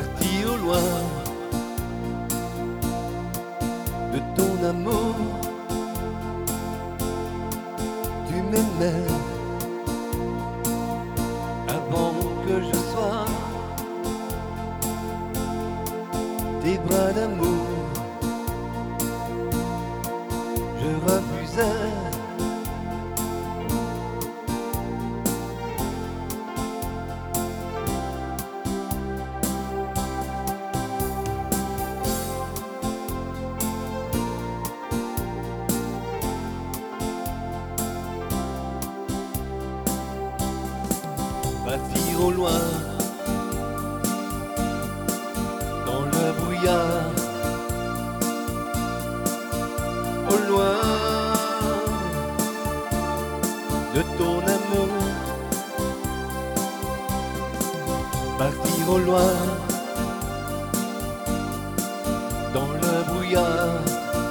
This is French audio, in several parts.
parti au loin de ton amour. Tu m'aimais avant que je sois tes bras d'amour. Je refusais partir au loin dans le brouillard, au loin de ton amour. Partir au loin dans le brouillard,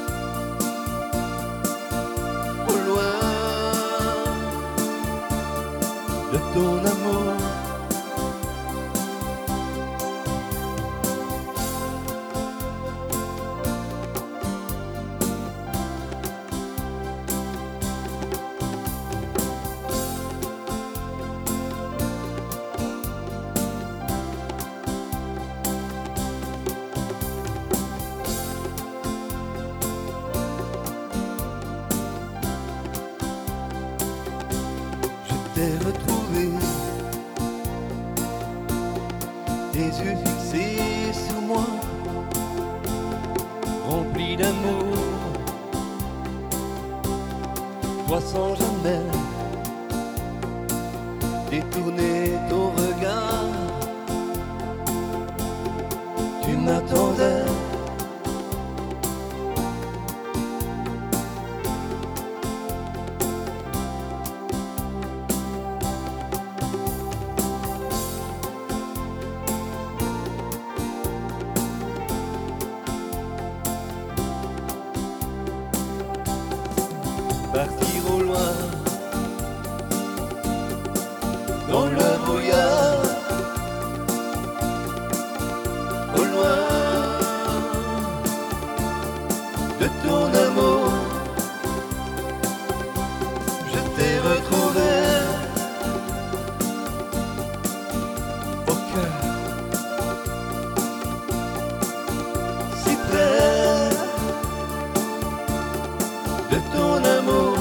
au loin de ton amour. T'ai retrouvé, tes yeux fixés sur moi, remplis d'amour, toi sans jamais détourner ton regard. Tu m'attendais, partir au loin dans le brouillard, au loin de ton amour. Je t'ai retrouvé au cœur, si près de ton amour.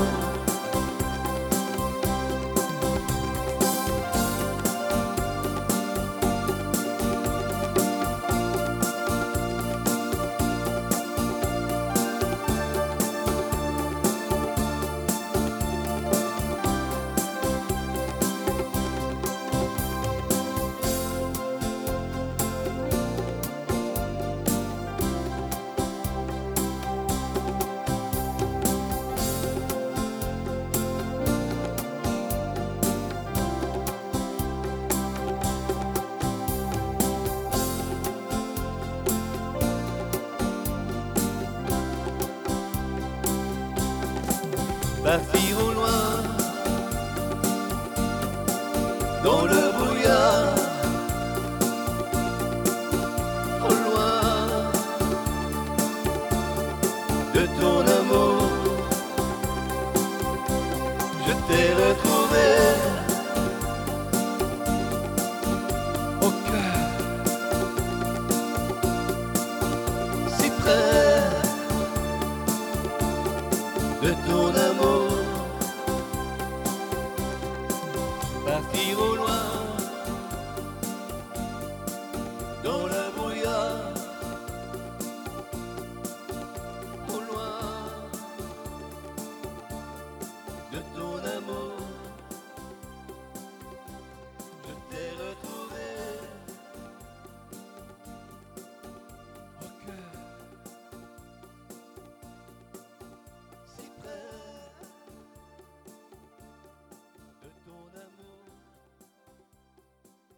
Partir au loin dans le brouillard, au loin de ton